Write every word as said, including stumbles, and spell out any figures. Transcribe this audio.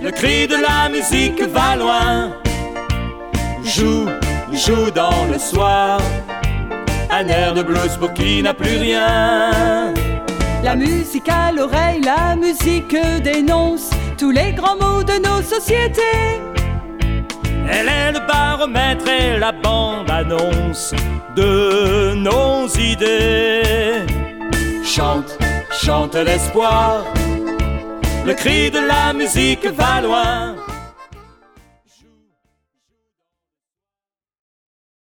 le cri de la musique va loin. Joue, joue dans le soir, un air de blues pour qui n'a plus rien. La musique à l'oreille, la musique dénonce tous les grands maux de nos sociétés. Elle est le baromètre et la bande-annonce de nos idées. Chante, chante l'espoir, le cri de la musique va loin.